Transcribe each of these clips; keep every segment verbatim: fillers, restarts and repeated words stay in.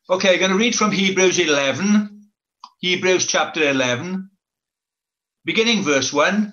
Okay, I'm going to read from Hebrews eleven, Hebrews chapter eleven, beginning verse one,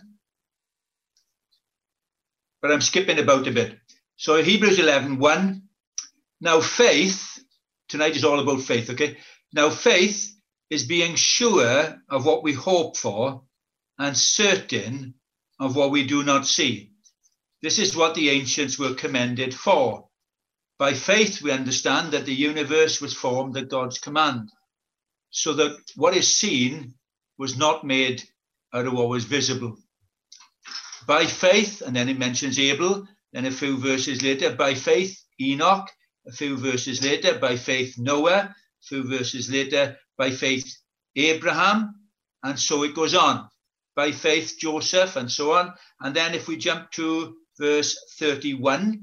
but I'm skipping about a bit. So Hebrews eleven, one, now faith, tonight is all about faith, okay? Now faith is being sure of what we hope for and certain of what we do not see. This is what the ancients were commended for. By faith, we understand that the universe was formed at God's command, so that what is seen was not made out of what was visible. By faith, and then it mentions Abel, then a few verses later, by faith, Enoch, a few verses later, by faith, Noah, a few verses later, by faith, Abraham, and so it goes on. By faith, Joseph, and so on. And then if we jump to verse thirty-one,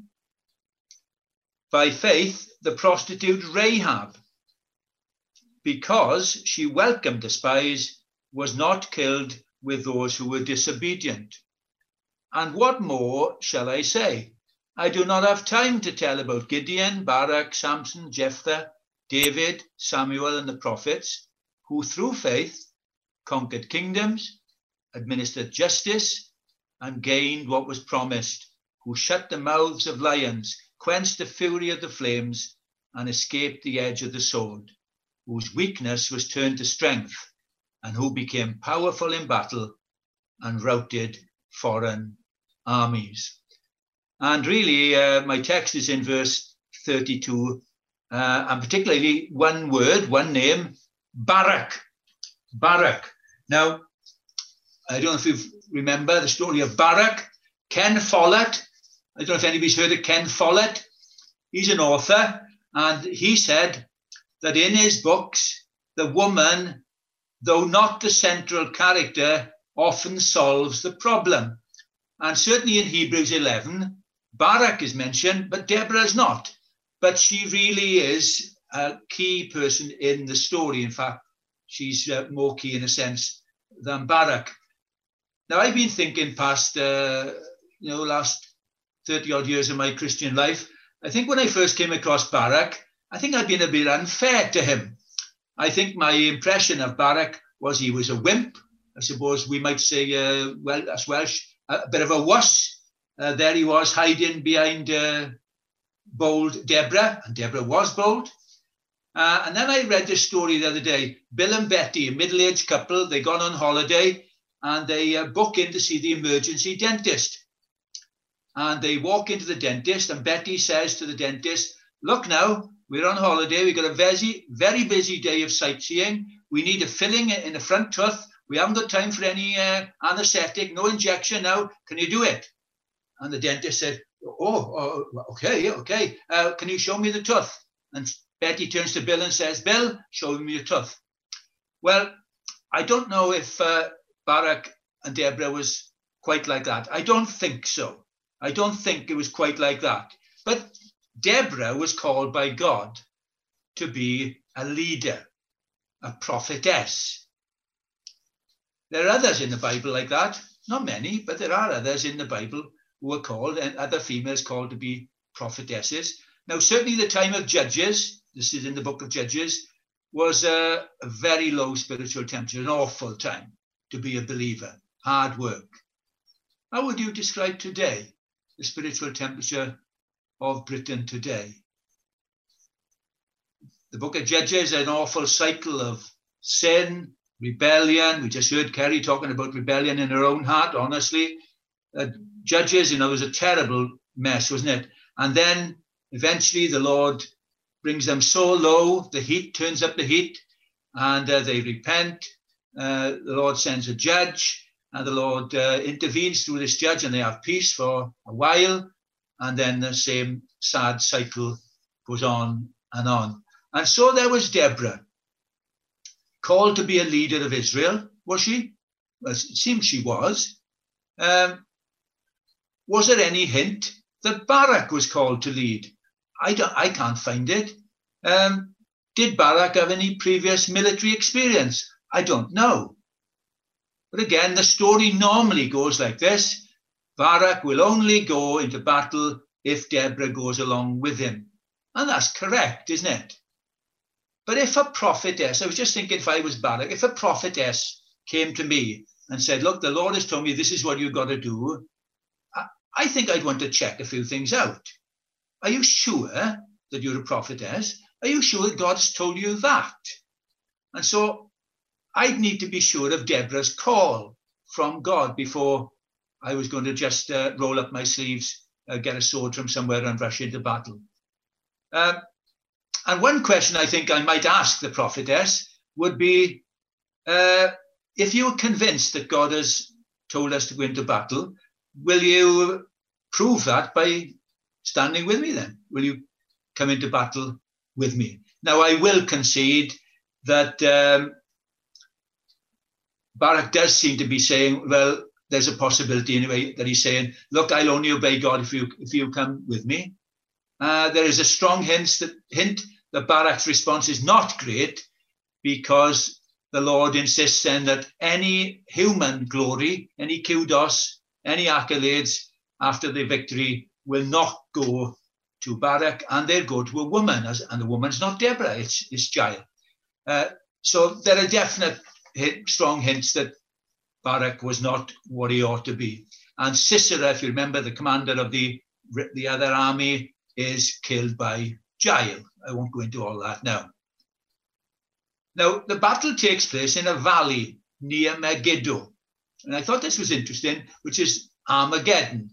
by faith, the prostitute Rahab, because she welcomed the spies, was not killed with those who were disobedient. And what more shall I say? I do not have time to tell about Gideon, Barak, Samson, Jephthah, David, Samuel, and the prophets, who through faith conquered kingdoms, administered justice, and gained what was promised, who shut the mouths of lions, quenched the fury of the flames, and escaped the edge of the sword, whose weakness was turned to strength, and who became powerful in battle and routed foreign armies. And really, uh, my text is in verse thirty-two, uh, and particularly one word, one name, Barak. Barak. Now, I don't know if you remember the story of Barak. Ken Follett, I don't know if anybody's heard of Ken Follett. He's an author, and he said that in his books, the woman, though not the central character, often solves the problem. And certainly in Hebrews eleven, Barak is mentioned, but Deborah is not. But she really is a key person in the story. In fact, she's uh, more key in a sense than Barak. Now, I've been thinking past, uh, you know, last thirty odd years of my Christian life. I think when I first came across Barak, I think I'd been a bit unfair to him. I think my impression of Barak was he was a wimp. I suppose we might say, uh, well, as Welsh, a bit of a wuss. Uh, there he was hiding behind uh, bold Deborah, and Deborah was bold. Uh, and then I read this story the other day. Bill and Betty, a middle-aged couple, they gone on holiday, and they uh, book in to see the emergency dentist. And they walk into the dentist, and Betty says to the dentist, look now, we're on holiday. We've got a very, very busy day of sightseeing. We need a filling in the front tooth. We haven't got time for any uh, anesthetic, no injection now. Can you do it? And the dentist said, oh, oh okay, okay. Uh, can you show me the tooth? And Betty turns to Bill and says, Bill, show me your tooth. Well, I don't know if uh, Barak and Deborah was quite like that. I don't think so. I don't think it was quite like that. But Deborah was called by God to be a leader, a prophetess. There are others in the Bible like that. Not many, but there are others in the Bible who are called, and other females called to be prophetesses. Now, certainly the time of Judges, this is in the book of Judges, was a, a very low spiritual temperature, an awful time to be a believer, hard work. How would you describe today the spiritual temperature of Britain today? The book of Judges is an awful cycle of sin, rebellion. We just heard Kerry talking about rebellion in her own heart, honestly. Uh, Judges, you know, was a terrible mess, wasn't it? And then eventually the Lord brings them so low, the heat turns up the heat, and uh, they repent. Uh, the Lord sends a judge, and the Lord uh, intervenes through this judge, and they have peace for a while. And then the same sad cycle goes on and on. And so there was Deborah, called to be a leader of Israel. Was she? Well, it seems she was. Um, was there any hint that Barak was called to lead? I, don't, I can't find it. Um, did Barak have any previous military experience? I don't know. But again, the story normally goes like this. Barak will only go into battle if Deborah goes along with him. And that's correct, isn't it? But if a prophetess, I was just thinking if I was Barak, if a prophetess came to me and said, look, the Lord has told me this is what you've got to do, I, I think I'd want to check a few things out. Are you sure that you're a prophetess? Are you sure that God's told you that? And so I'd need to be sure of Deborah's call from God before I was going to just uh, roll up my sleeves, uh, get a sword from somewhere and rush into battle. Um, and one question I think I might ask the prophetess would be, uh, if you're convinced that God has told us to go into battle, will you prove that by standing with me then? Will you come into battle with me? Now, I will concede that um, Barak does seem to be saying, well, there's a possibility anyway that he's saying, look, I'll only obey God if you if you come with me. Uh, there is a strong hint that, hint that Barak's response is not great, because the Lord insists then that any human glory, any kudos, any accolades after the victory will not go to Barak, and they'll go to a woman, as, and the woman's not Deborah, it's, it's Jael. Uh, so there are definite hit, strong hints that Barak was not what he ought to be. And Sisera, if you remember, the commander of the, the other army, is killed by Jael. I won't go into all that now. Now, the battle takes place in a valley near Megiddo. And I thought this was interesting, which is Armageddon,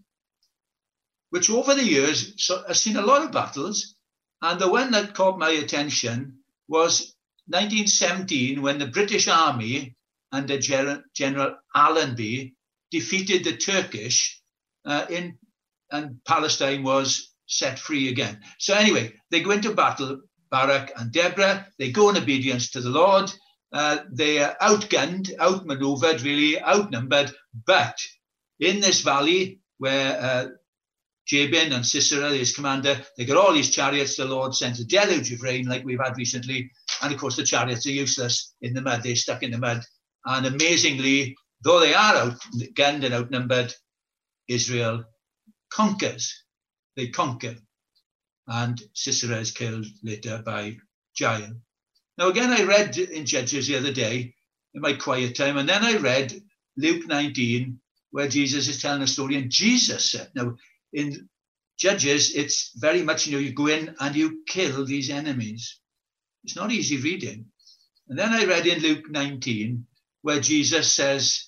which over the years so, has seen a lot of battles. And the one that caught my attention was nineteen seventeen, when the British Army under Gen General Allenby defeated the Turkish uh, in, and Palestine was set free again. So anyway, they go into battle, Barak and Deborah. They go in obedience to the Lord. Uh, they are outgunned, outmaneuvered, really outnumbered. But in this valley where uh, Jabin and Sisera, his commander, they got all these chariots. The Lord sends a deluge of rain like we've had recently. And of course, the chariots are useless in the mud. They're stuck in the mud. And amazingly, though they are outgunned and outnumbered, Israel conquers. They conquer. And Sisera is killed later by Jael. Now, again, I read in Judges the other day in my quiet time, and then I read Luke nineteen, where Jesus is telling a story, and Jesus said, now, in Judges, it's very much, you know, you go in and you kill these enemies. It's not easy reading. And then I read in Luke nineteen, where Jesus says,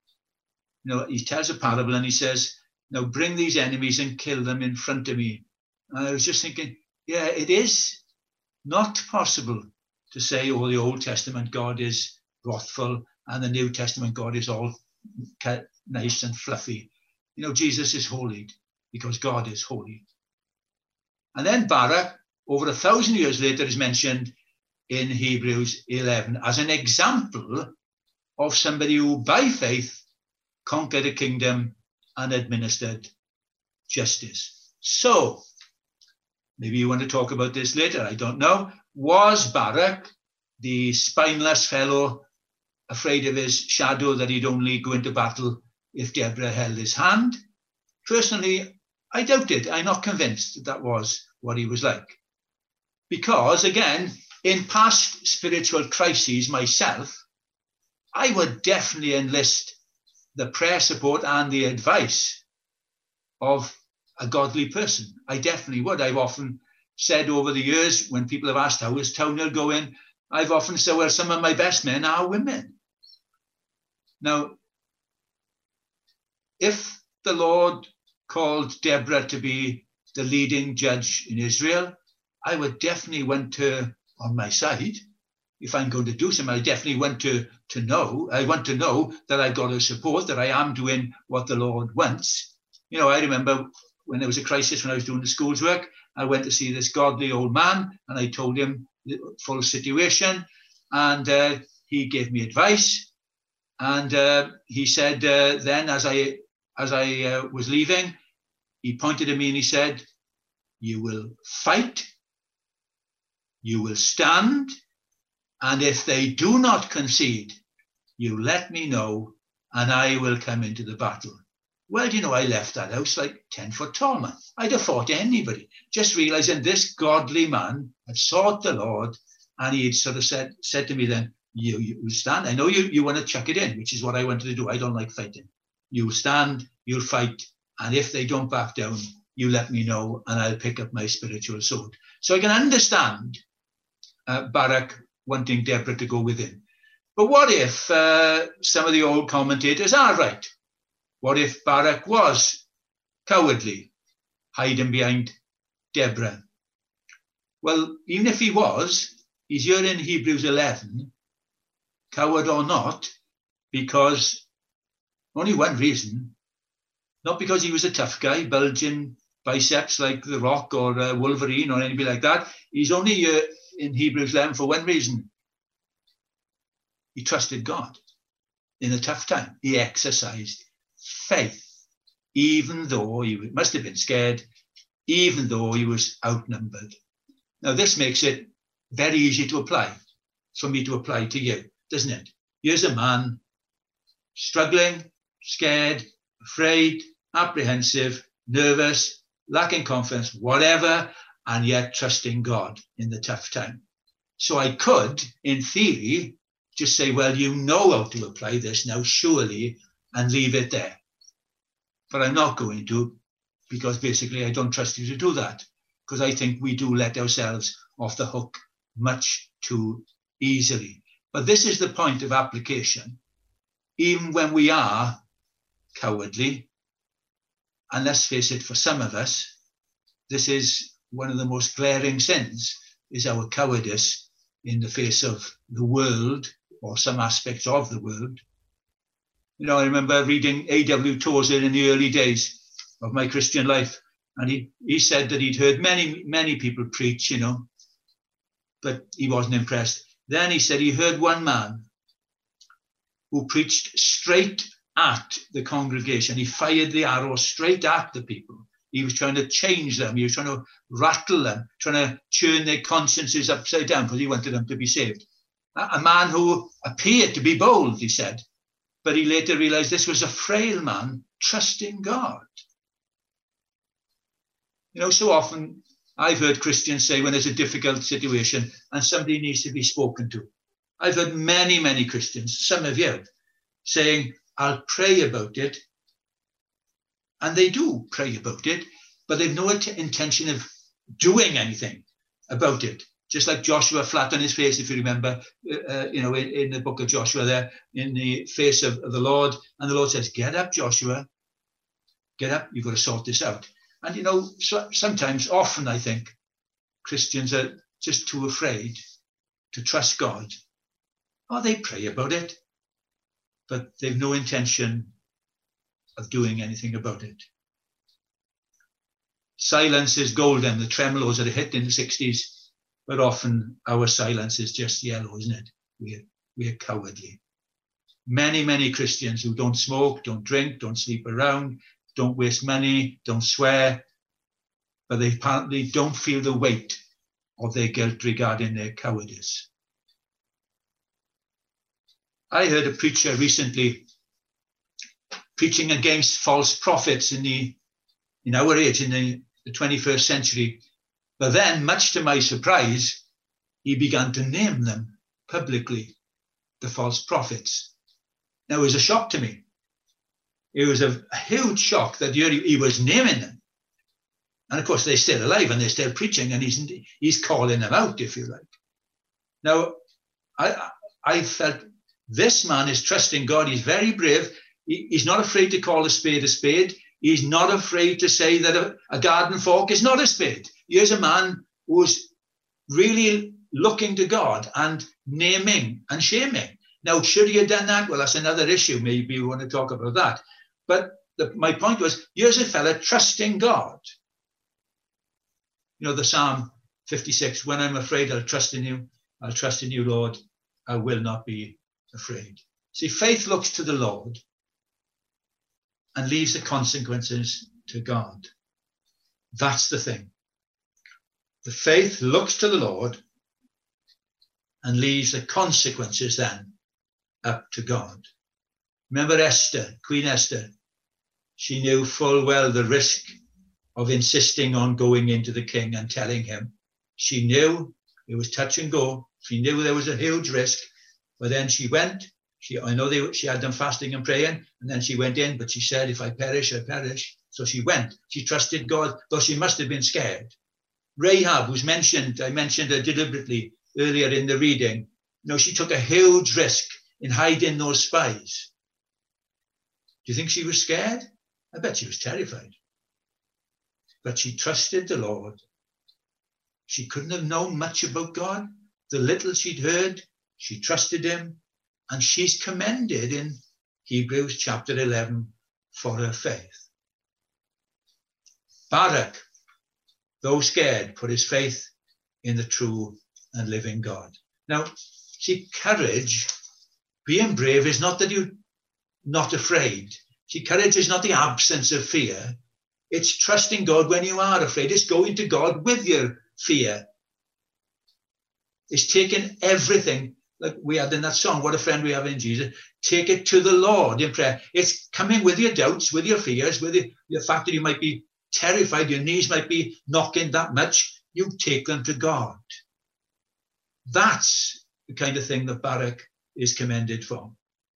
you know, he tells a parable and he says, now bring these enemies and kill them in front of me. And I was just thinking, yeah, it is not possible to say, oh, the Old Testament God is wrathful and the New Testament God is all nice and fluffy. You know, Jesus is holy because God is holy. And then Barak, over a thousand years later, is mentioned in Hebrews eleven as an example of somebody who, by faith, conquered a kingdom and administered justice. So, maybe you want to talk about this later, I don't know. Was Barak, the spineless fellow, afraid of his shadow that he'd only go into battle if Deborah held his hand? Personally, I doubt it. I'm not convinced that that was what he was like. Because, again, in past spiritual crises myself, I would definitely enlist the prayer support and the advice of a godly person. I definitely would. I've often said over the years, when people have asked how is Townhill going, I've often said, well, some of my best men are women. Now, if the Lord called Deborah to be the leading judge in Israel, I would definitely want her on my side. If I'm going to do something, I definitely want to, to know. I want to know that I've got her support, that I am doing what the Lord wants. You know, I remember when there was a crisis when I was doing the school's work, I went to see this godly old man and I told him the full situation, and uh, he gave me advice. And uh, he said uh, then as I, as I uh, was leaving, he pointed at me and he said, you will fight, you will stand, and if they do not concede, you let me know and I will come into the battle. Well, you know, I left that house like ten foot tall, man. I'd have fought anybody. Just realizing this godly man had sought the Lord And he had sort of said, said to me then, you, you stand. I know you, you want to chuck it in, which is what I wanted to do. I don't like fighting. You stand, you'll fight. And if they don't back down, you let me know and I'll pick up my spiritual sword. So I can understand uh, Barak wanting Deborah to go with him. But what if uh, some of the old commentators are right? What if Barak was cowardly, hiding behind Deborah? Well, even if he was, he's here in Hebrews eleven, coward or not, because only one reason, not because he was a tough guy, bulging biceps like The Rock or uh, Wolverine or anybody like that. He's only here in Hebrews eleven for one reason. He trusted God in a tough time. He exercised faith, even though he must have been scared, even though he was outnumbered. Now, this makes it very easy to apply, for me to apply to you, doesn't it? Here's a man struggling, scared, afraid, apprehensive, nervous, lacking confidence, whatever, and yet trusting God in the tough time. So I could, in theory, just say, well, you know how to apply this now, surely, and leave it there. But I'm not going to, because basically I don't trust you to do that, because I think we do let ourselves off the hook much too easily. But this is the point of application. Even when we are cowardly, and let's face it, for some of us, this is one of the most glaring sins, is our cowardice in the face of the world, or some aspects of the world. You know, I remember reading A W Tozer in the early days of my Christian life, and he, he said that he'd heard many, many people preach, you know, but he wasn't impressed. Then he said he heard one man who preached straight at the congregation. He fired the arrow straight at the people. He was trying to change them. He was trying to rattle them, trying to turn their consciences upside down because he wanted them to be saved. A man who appeared to be bold, he said, but he later realized this was a frail man trusting God. You know, so often I've heard Christians say when there's a difficult situation and somebody needs to be spoken to. I've heard many, many Christians, some of you, saying, I'll pray about it. And they do pray about it, but they've no intention of doing anything about it. Just like Joshua, flat on his face, if you remember, uh, you know, in, in the book of Joshua there, in the face of, of the Lord. And the Lord says, get up, Joshua. Get up. You've got to sort this out. And, you know, so, sometimes, often, I think, Christians are just too afraid to trust God. Oh, they pray about it, but they've no intention of doing anything about it. Silence is golden. The tremolos that are hit in the sixties. But often our silence is just yellow, isn't it? We're, we're cowardly. Many, many Christians who don't smoke, don't drink, don't sleep around, don't waste money, don't swear, but they apparently don't feel the weight of their guilt regarding their cowardice. I heard a preacher recently preaching against false prophets in the in our age, in the, the twenty-first century. But then, much to my surprise, he began to name them publicly, the false prophets. Now, it was a shock to me. It was a, a huge shock that he, he was naming them. And of course, they're still alive and they're still preaching, and he's, he's calling them out, if you like. Now, I, I felt this man is trusting God. He's very brave. He, he's not afraid to call a spade a spade. He's not afraid to say that a, a garden fork is not a spade. Here's a man who's really looking to God and naming and shaming. Now, should he have done that? Well, that's another issue. Maybe we want to talk about that. But the, my point was, here's a fella trusting God. You know, the Psalm fifty-six, when I'm afraid, I'll trust in you. I'll trust in you, Lord. I will not be afraid. See, faith looks to the Lord and leaves the consequences to God. That's the thing. The faith looks to the Lord and leaves the consequences then up to God. Remember Esther, Queen Esther. She knew full well the risk of insisting on going into the king and telling him. She knew it was touch and go. She knew there was a huge risk, but then she went. She, I know they, she had them fasting and praying, and then she went in, but she said, if I perish, I perish. So she went. She trusted God, though she must have been scared. Rahab, who's mentioned, I mentioned her deliberately earlier in the reading, you know, she took a huge risk in hiding those spies. Do you think she was scared? I bet she was terrified. But she trusted the Lord. She couldn't have known much about God. The little she'd heard, she trusted him, and she's commended in Hebrews chapter eleven for her faith. Barak, though scared, put his faith in the true and living God. Now, see, courage, being brave, is not that you're not afraid. See, courage is not the absence of fear. It's trusting God when you are afraid. It's going to God with your fear. It's taking everything, like we had in that song, What a Friend We Have in Jesus. Take it to the Lord in prayer. It's coming with your doubts, with your fears, with the, the fact that you might be terrified, your knees might be knocking that much. You take them to God. That's the kind of thing that Barak is commended for.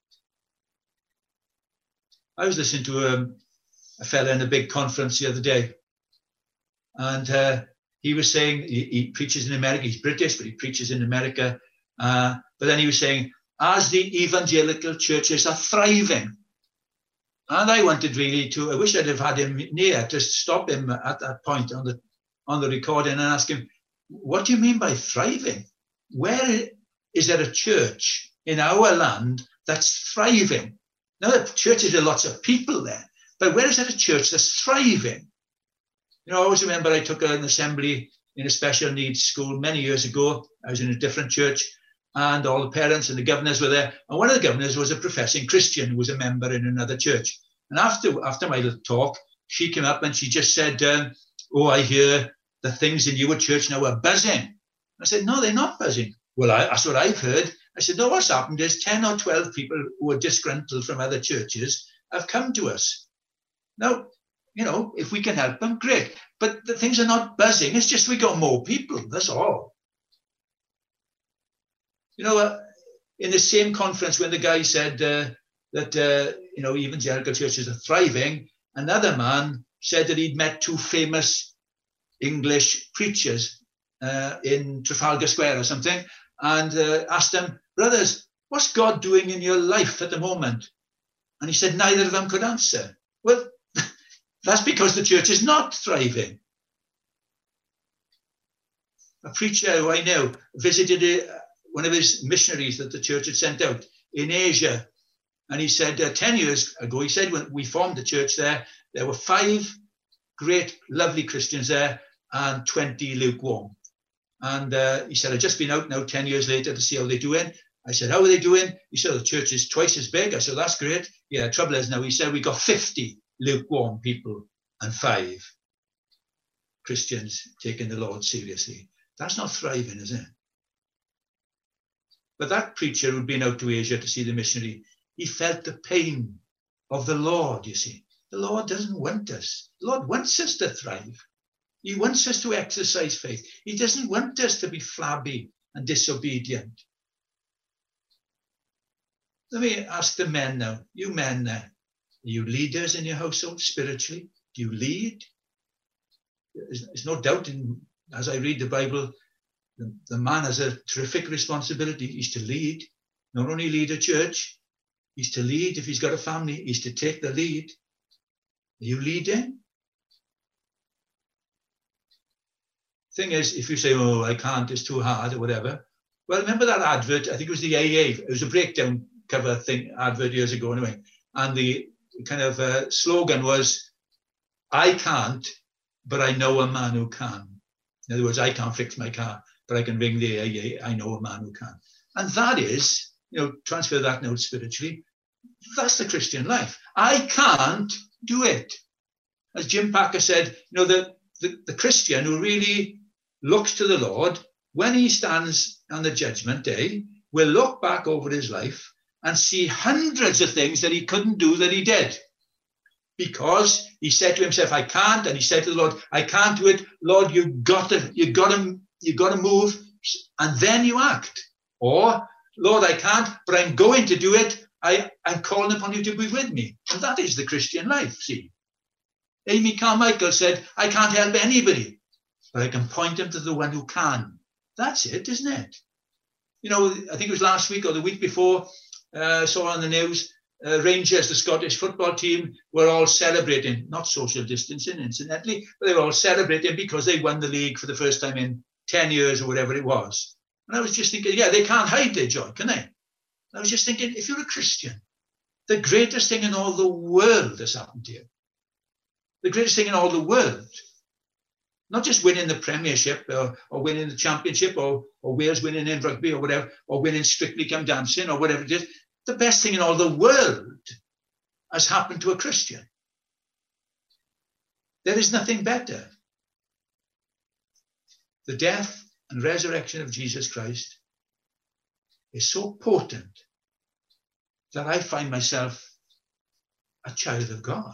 I was listening to a, a fella in a big conference the other day, and uh, he was saying, he, he preaches in America, he's British, but he preaches in America, uh, but then he was saying, as the evangelical churches are thriving, and I wanted really to, I wish I'd have had him near to stop him at that point on the, on the recording and ask him, what do you mean by thriving? Where is there a church in our land that's thriving? Now, the churches are lots of people there, but where is there a church that's thriving? You know, I always remember I took an assembly in a special needs school many years ago. I was in a different church, and all the parents and the governors were there. And one of the governors was a professing Christian who was a member in another church. And after, after my little talk, she came up and she just said, um, oh, I hear the things in your church now are buzzing. I said, no, they're not buzzing. Well, I, that's what I've heard. I said, no, what's happened is ten or twelve people who are disgruntled from other churches have come to us. Now, you know, if we can help them, great. But the things are not buzzing. It's just we got more people. That's all. You know, uh, in the same conference when the guy said uh, that, uh, you know, evangelical churches are thriving, another man said that he'd met two famous English preachers uh, in Trafalgar Square or something, and uh, asked them, brothers, what's God doing in your life at the moment? And he said neither of them could answer. Well, that's because the church is not thriving. A preacher who I know visited a, one of his missionaries that the church had sent out in Asia. And he said uh, ten years ago, he said when we formed the church there, there were five great, lovely Christians there and twenty lukewarm. And uh, he said, I've just been out now ten years later to see how they're doing. I said, how are they doing? He said, the church is twice as big. I said, that's great. Yeah, trouble is now, he said, we got fifty lukewarm people and five Christians taking the Lord seriously. That's not thriving, is it? But that preacher who'd been out to Asia to see the missionary, he felt the pain of the Lord, you see. The Lord doesn't want us. The Lord wants us to thrive. He wants us to exercise faith. He doesn't want us to be flabby and disobedient. Let me ask the men now, you men there, are you leaders in your household spiritually? Do you lead? There's, there's no doubt in, as I read the Bible, the, the man has a terrific responsibility. He's to lead, not only lead a church, he's to lead if he's got a family, he's to take the lead. Are you leading? Thing is, if you say, oh, I can't, it's too hard or whatever. Well, remember that advert? I think it was the A A. It was a breakdown cover thing, advert years ago anyway. And the kind of uh, slogan was, I can't, but I know a man who can. In other words, I can't fix my car, but I can ring the A A. I know a man who can. And that is, you know, transfer that note spiritually. That's the Christian life. I can't do it. As Jim Packer said, you know, the, the, the Christian who really looks to the Lord, when he stands on the judgment day, will look back over his life and see hundreds of things that he couldn't do that he did. Because he said to himself, I can't. And he said to the Lord, I can't do it. Lord, you've got to, you've got to, you've got to move. and then you act. Or, Lord, I can't, but I'm going to do it. I, I'm calling upon you to be with me. And that is the Christian life, see. Amy Carmichael said, I can't help anybody, but I can point them to the one who can. That's it, isn't it? You know, I think it was last week or the week before, uh, I saw on the news, uh, Rangers, the Scottish football team, were all celebrating, not social distancing, incidentally, but they were all celebrating because they won the league for the first time in ten years or whatever it was. And I was just thinking, yeah, they can't hide their joy, can they? I was just thinking, if you're a Christian, the greatest thing in all the world has happened to you. The greatest thing in all the world. Not just winning the Premiership or, or winning the Championship or, or Wales winning in rugby or whatever, or winning Strictly Come Dancing or whatever it is. The best thing in all the world has happened to a Christian. There is nothing better. The death and resurrection of Jesus Christ is so potent that I find myself a child of God.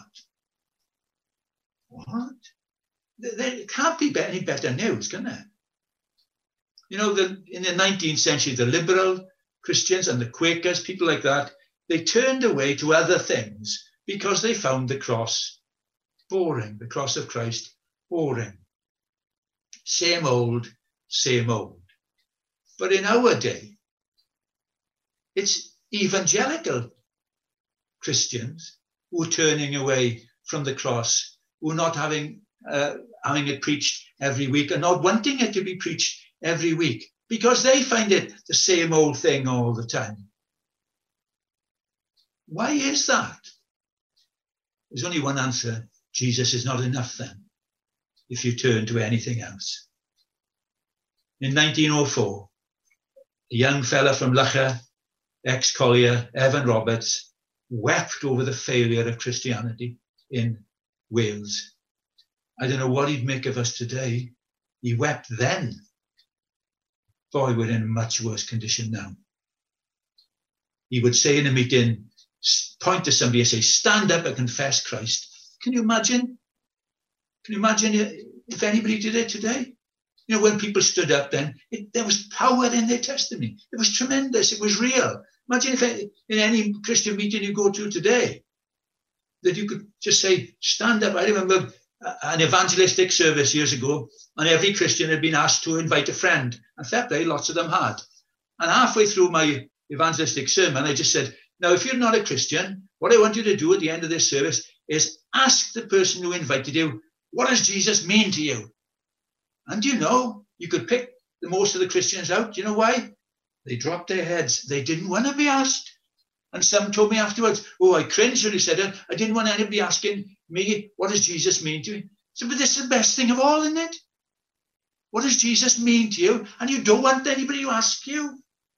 What? There can't be any better news, can there? You know, the, in the nineteenth century, the liberal Christians and the Quakers, people like that, they turned away to other things because they found the cross boring, the cross of Christ boring. Same old, same old. But in our day, it's evangelical Christians who are turning away from the cross, who are not having uh, having it preached every week and not wanting it to be preached every week because they find it the same old thing all the time. Why is that? There's only one answer. Jesus is not enough then, if you turn to anything else. In nineteen oh four, a young fella from Lycha, ex-collier, Evan Roberts, wept over the failure of Christianity in Wales. I don't know what he'd make of us today. He wept then. Boy, we're in a much worse condition now. He would say in a meeting, point to somebody and say, stand up and confess Christ. Can you imagine? Can you imagine if anybody did it today? You know, when people stood up then, it, there was power in their testimony. It was tremendous. It was real. Imagine if in any Christian meeting you go to today, that you could just say, stand up. I remember an evangelistic service years ago, and every Christian had been asked to invite a friend. And fair play, lots of them had. And halfway through my evangelistic sermon, I just said, now, if you're not a Christian, what I want you to do at the end of this service is ask the person who invited you, what does Jesus mean to you? And you know, you could pick the most of the Christians out. Do you know why? They dropped their heads. They didn't want to be asked. And some told me afterwards, oh, I cringed when he said it. I didn't want anybody asking me, what does Jesus mean to you? So, but this is the best thing of all, isn't it? What does Jesus mean to you? And you don't want anybody to ask you.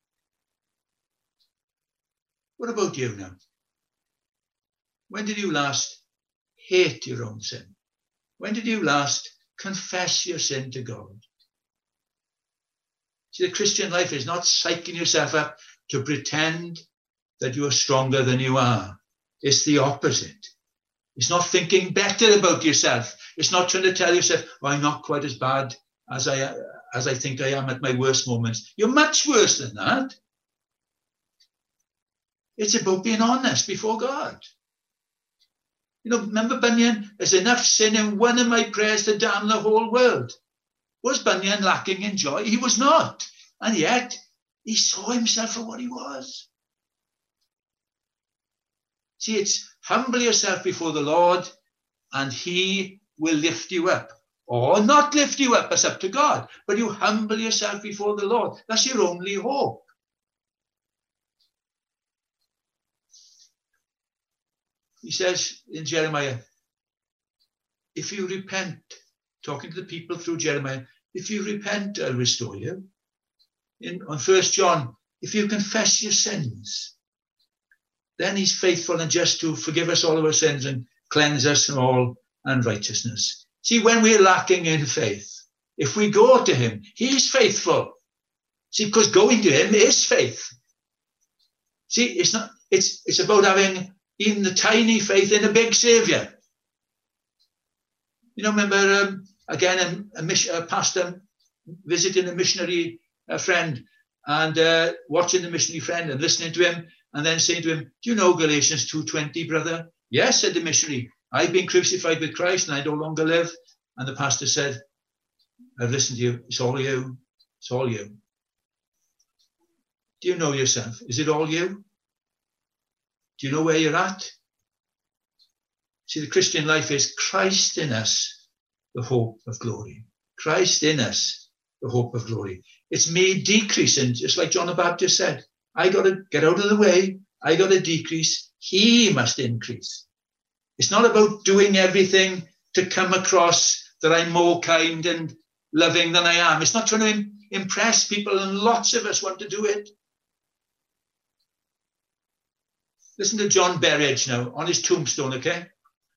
What about you now? When did you last hate your own sin? When did you last confess your sin to God? See, the Christian life is not psyching yourself up to pretend that you are stronger than you are. It's the opposite. It's not thinking better about yourself. It's not trying to tell yourself, oh, I'm not quite as bad as I, as I think I am at my worst moments. You're much worse than that. It's about being honest before God. You know, remember Bunyan? There's enough sin in one of my prayers to damn the whole world. Was Bunyan lacking in joy? He was not. And yet, he saw himself for what he was. See, it's humble yourself before the Lord and he will lift you up. Or not lift you up, it's up to God. But you humble yourself before the Lord. That's your only hope. He says in Jeremiah, if you repent, talking to the people through Jeremiah, if you repent, I'll restore you. In, on First John, if you confess your sins, then he's faithful and just to forgive us all of our sins and cleanse us from all unrighteousness. See, when we're lacking in faith, if we go to him, he's faithful. See, because going to him is faith. See, it's not, it's, it's about having even the tiny faith in a big Savior. You know, remember, um, again, a, a, mission, a pastor visiting a missionary a friend and uh, watching the missionary friend and listening to him and then saying to him, do you know Galatians two twenty, brother? Yes, said the missionary. I've been crucified with Christ and I no longer live. And the pastor said, I've listened to you. It's all you. It's all you. Do you know yourself? Is it all you? Do you know where you're at? See, the Christian life is Christ in us, the hope of glory. Christ in us, the hope of glory. It's me decreasing, just like John the Baptist said. I got to get out of the way. I got to decrease. He must increase. It's not about doing everything to come across that I'm more kind and loving than I am. It's not trying to im- impress people, and lots of us want to do it. Listen to John Berridge now on his tombstone, okay?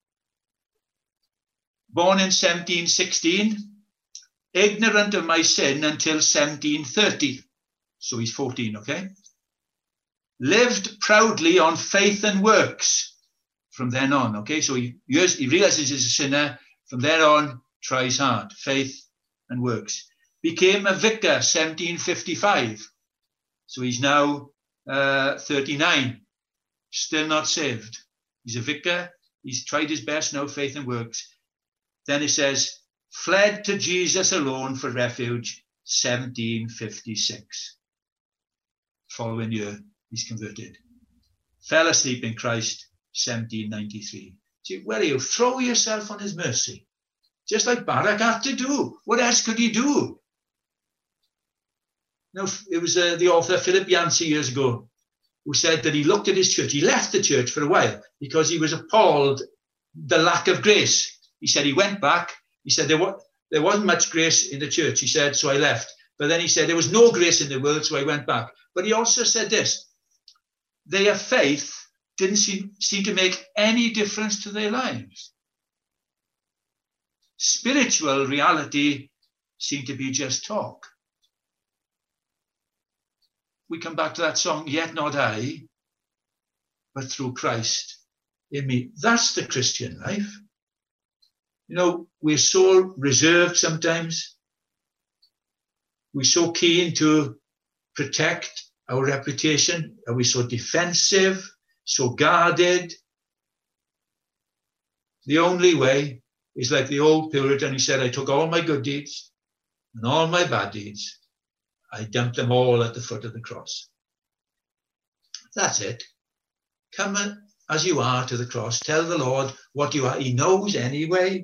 Born in seventeen sixteen, ignorant of my sin until seventeen thirty. So he's fourteen, okay? Lived proudly on faith and works from then on, okay? So he, he realizes he's a sinner. From then on, tries hard, faith and works. Became a vicar, seventeen fifty-five. So he's now uh, thirty-nine. Still not saved. He's a vicar. He's tried his best, no faith and works. Then it says, fled to Jesus alone for refuge, seventeen fifty-six. Following year, he's converted. Fell asleep in Christ, seventeen ninety-three. See, where are you? Throw yourself on his mercy. Just like Barak had to do. What else could he do? Now, it was uh, the author Philip Yancey years ago who said that he looked at his church. He left the church for a while because he was appalled the lack of grace. He said he went back. He said there, was, there wasn't much grace in the church. He said, so I left. But then he said there was no grace in the world, so I went back. But he also said this, their faith didn't seem, seem to make any difference to their lives. Spiritual reality seemed to be just talk. We come back to that song, yet not I, but through Christ in me. That's the Christian life. You know, we're so reserved sometimes. We're so keen to protect our reputation. Are we so defensive, so guarded? The only way is like the old Puritan. He said, I took all my good deeds and all my bad deeds. I dumped them all at the foot of the cross. That's it. Come as you are to the cross. Tell the Lord what you are. He knows anyway.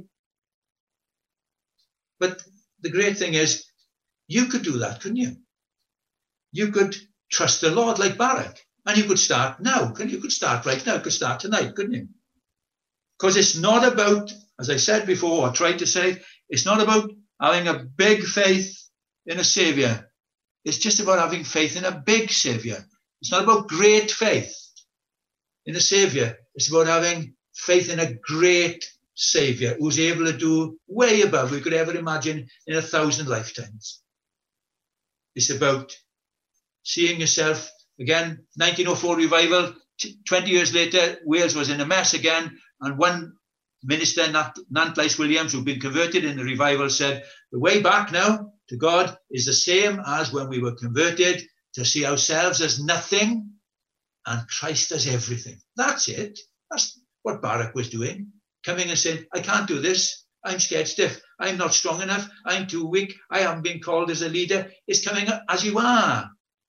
But the great thing is, you could do that, couldn't you? You could trust the Lord like Barak. And you could start now. You could start right now. You could start tonight, couldn't you? Because it's not about, as I said before, or tried to say, it's not about having a big faith in a saviour. It's just about having faith in a big saviour. It's not about great faith in a saviour. It's about having faith in a great saviour who's able to do way above we could ever imagine in a thousand lifetimes. It's about seeing yourself, again, nineteen oh four revival, twenty years later, Wales was in a mess again, and one minister, Nat, Nantlis Williams, who'd been converted in the revival, said, the way back now to God is the same as when we were converted, to see ourselves as nothing and Christ as everything. That's it. That's what Barak was doing. Coming and saying, I can't do this. I'm scared stiff. I'm not strong enough. I'm too weak. I haven't been called as a leader. It's coming as you are.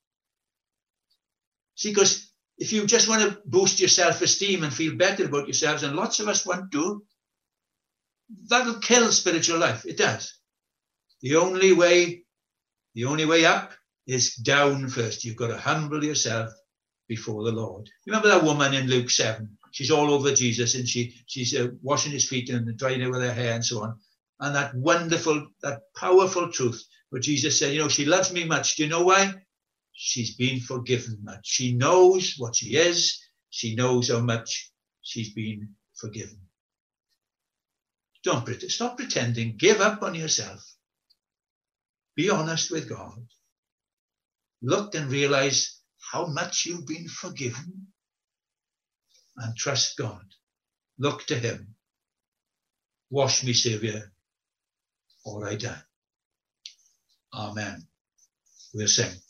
See, because if you just want to boost your self-esteem and feel better about yourselves, and lots of us want to, that'll kill spiritual life. It does. The only way, the only way up is down first. You've got to humble yourself before the Lord. Remember that woman in Luke seven? She's all over Jesus, and she she's uh, washing his feet and drying it with her hair and so on. And that wonderful, that powerful truth where Jesus said, you know, she loves me much. Do you know why? She's been forgiven much. She knows what she is. She knows how much she's been forgiven. Don't pretend. Stop pretending. Give up on yourself. Be honest with God. Look and realize how much you've been forgiven. And trust God. Look to him. Wash me, Saviour, or I die. Amen. We'll sing.